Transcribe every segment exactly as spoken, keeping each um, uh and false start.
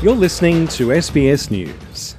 You're listening to S B S News.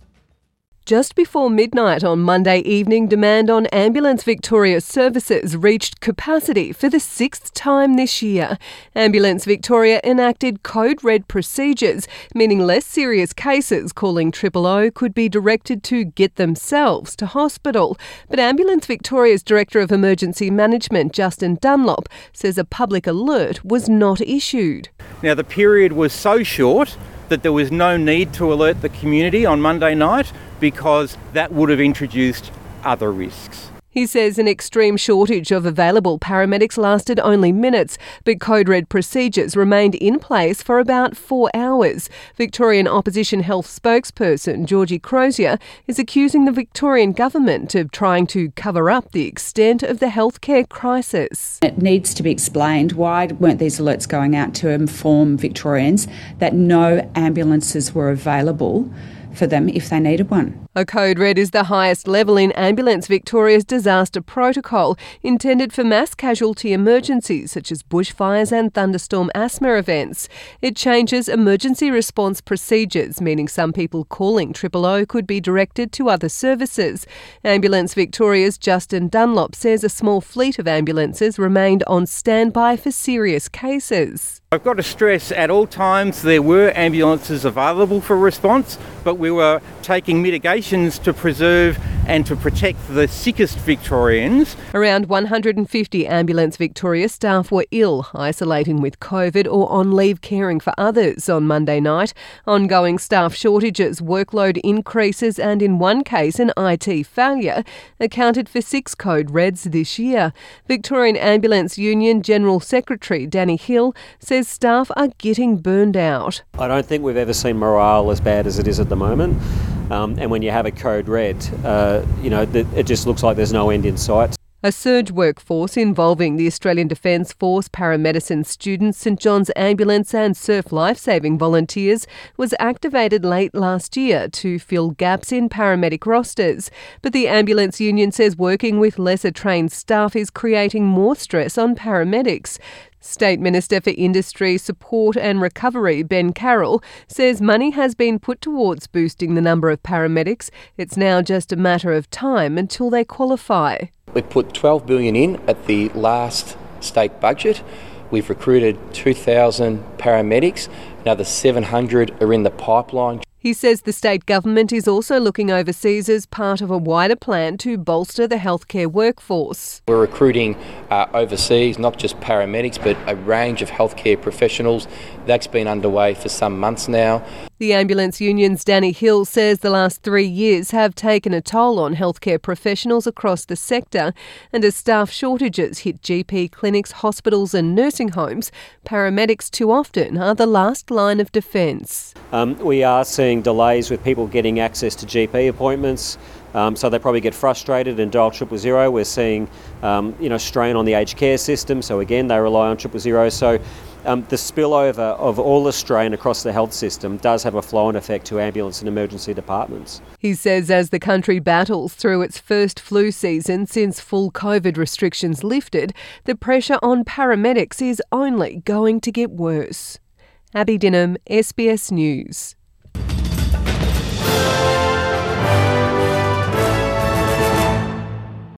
Just before midnight on Monday evening, demand on Ambulance Victoria services reached capacity for the sixth time this year. Ambulance Victoria enacted Code Red procedures, meaning less serious cases calling Triple O could be directed to get themselves to hospital. But Ambulance Victoria's Director of Emergency Management, Justin Dunlop, says a public alert was not issued. Now, the period was so short that there was no need to alert the community on Monday night because that would have introduced other risks. He says an extreme shortage of available paramedics lasted only minutes, but Code Red procedures remained in place for about four hours. Victorian Opposition Health spokesperson Georgie Crozier is accusing the Victorian government of trying to cover up the extent of the healthcare crisis. It needs to be explained why weren't these alerts going out to inform Victorians that no ambulances were available for them if they needed one. A Code Red is the highest level in Ambulance Victoria's disaster protocol, intended for mass casualty emergencies such as bushfires and thunderstorm asthma events. It changes emergency response procedures, meaning some people calling Triple O could be directed to other services. Ambulance Victoria's Justin Dunlop says a small fleet of ambulances remained on standby for serious cases. I've got to stress at all times there were ambulances available for response, but we were taking mitigations to preserve and to protect the sickest Victorians. Around one hundred fifty Ambulance Victoria staff were ill, isolating with COVID or on leave caring for others on Monday night. Ongoing staff shortages, workload increases and in one case an I T failure accounted for six Code Reds this year. Victorian Ambulance Union General Secretary Danny Hill says staff are getting burned out. I don't think we've ever seen morale as bad as it is at the moment. Um, and when you have a Code Red, uh, you know, th- it just looks like there's no end in sight. A surge workforce involving the Australian Defence Force, paramedicine students, St John's Ambulance and Surf Lifesaving volunteers was activated late last year to fill gaps in paramedic rosters. But the Ambulance Union says working with lesser trained staff is creating more stress on paramedics. State Minister for Industry, Support and Recovery, Ben Carroll, says money has been put towards boosting the number of paramedics. It's now just a matter of time until they qualify. We put twelve billion dollars in at the last state budget. We've recruited two thousand paramedics. Another seven hundred are in the pipeline. He says the state government is also looking overseas as part of a wider plan to bolster the healthcare workforce. We're recruiting uh, overseas, not just paramedics, but a range of healthcare professionals. That's been underway for some months now. The Ambulance Union's Danny Hill says the last three years have taken a toll on healthcare professionals across the sector, and as staff shortages hit G P clinics, hospitals and nursing homes, paramedics too often are the last line of defence. Um, we are seeing delays with people getting access to G P appointments, um, so they probably get frustrated and dial triple zero. We're seeing um, you know, strain on the aged care system, so again they rely on triple zero. So um, the spillover of all the strain across the health system does have a flow-on effect to ambulance and emergency departments. He says as the country battles through its first flu season since full COVID restrictions lifted, the pressure on paramedics is only going to get worse. Abby Dinham, S B S News.